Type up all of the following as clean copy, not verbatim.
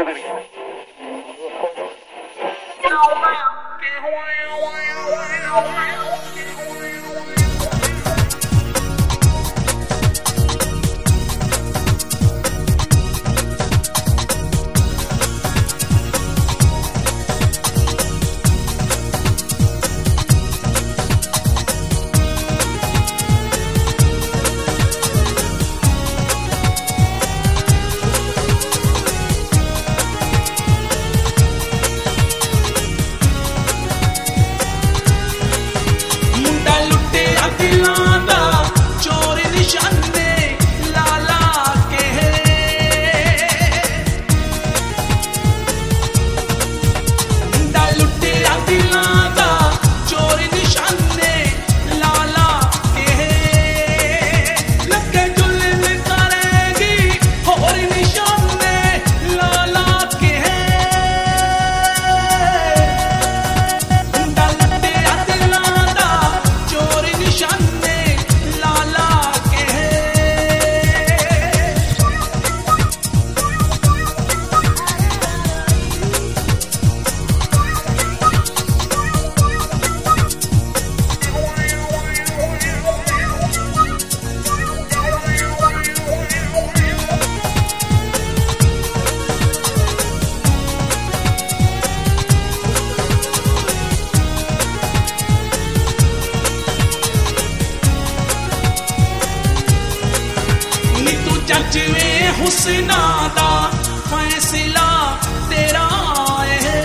हुस्ना दा फैसला तेरा है,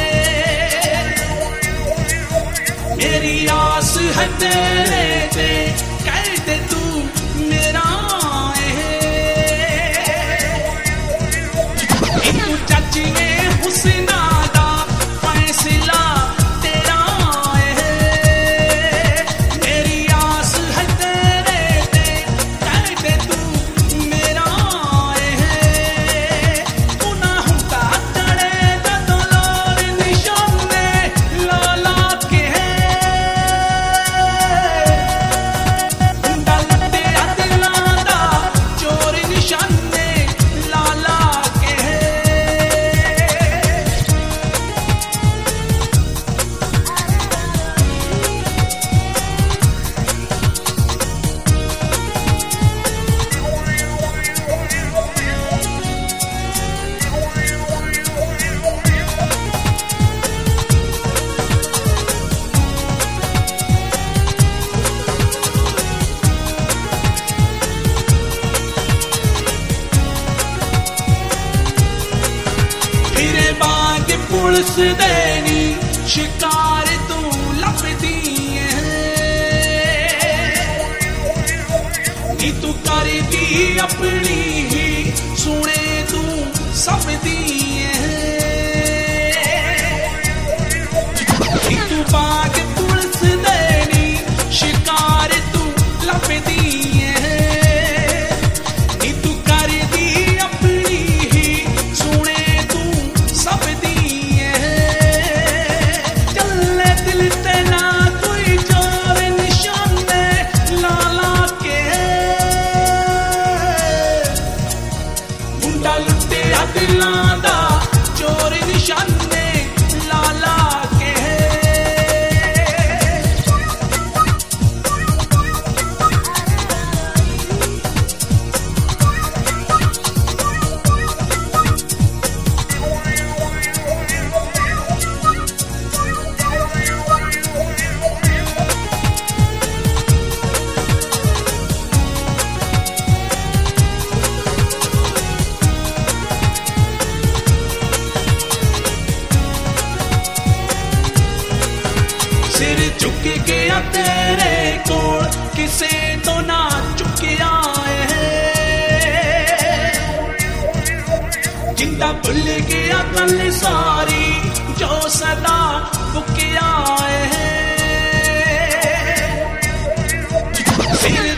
मेरी आस है तेरे ते, कह दे तू मेरा है। तू चाची में हुस्ना दा फैसला तेरा है, मेरी आस है तेरे ते, कह दे तू मेरा पुलिस देनी शिकार तू लपदी है, नी तू करदी अपनी ही सुने तू सब दी है। तू बाग पुलिस देनी शिकार तू लपदी है, नी तू करदी अपनी ही सुने तू सब दी। दिलां दा चोर निशाने लाला के सिर झुक गया तेरे कोल किसे तो ना झुकिया है, जिंदा भुल गया गल सारी जो सदा बुकिया है।